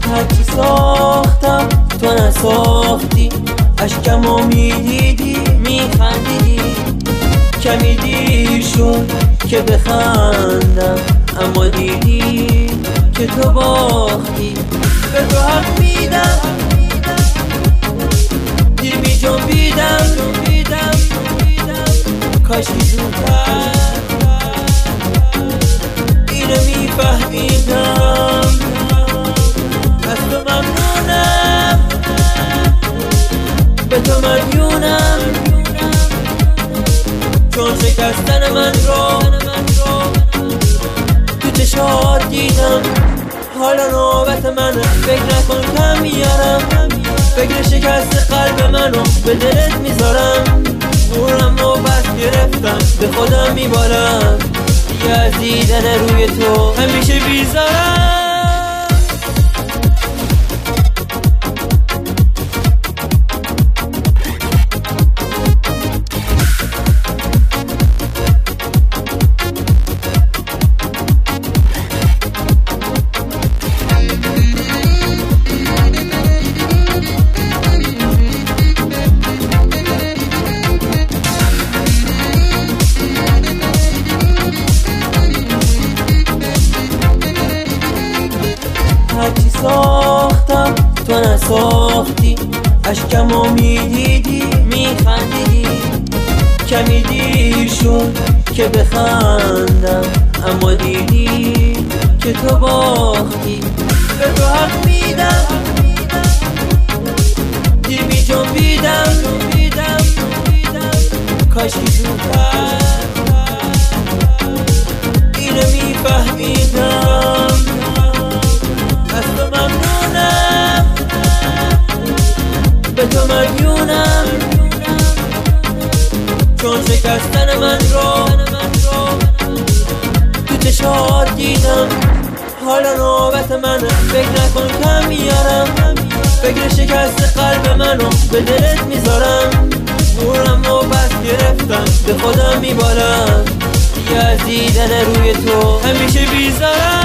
هرچی ساختم تو نساختی، اشکمو میدیدی میخندیدی. کمی دیر شد که بخندم، اما دیدی که تو باختی. به تو حق میدم، دیر می جنبیدم، کاشکی زودتر اینو میفهمیدم. از تو ممنونم، به تو مدیونم، چون شکستن من رو تو چشات دیدم. حالا نوبت منه، فکر نکن کم میارم، فکر شکست قلب منو به دلت میذارم. نورم رو بس گرفتم، به خودم میبارم، دیگه از دیدن روی تو همیشه بیزارم. هرچی ساختم تو نساختی، اشکمو میدیدی میخندیدی. کمی دیر شد که بخندم، اما دیدی که تو باختی. به تو حق میدم، دیر می جنبیدم، کاشکی زودتر اینو میفهمیدم. از تو ممنونم، به تو مدیونم، چون شکستن من رو تو چشات دیدم. حالا نوبت منه، فکر نکن کم میارم، فکر شکست قلب منو به دلت میذارم. نورم رو بس گرفتم، به خودم میبارم، دیگه از دیدن روی تو همیشه بیزارم.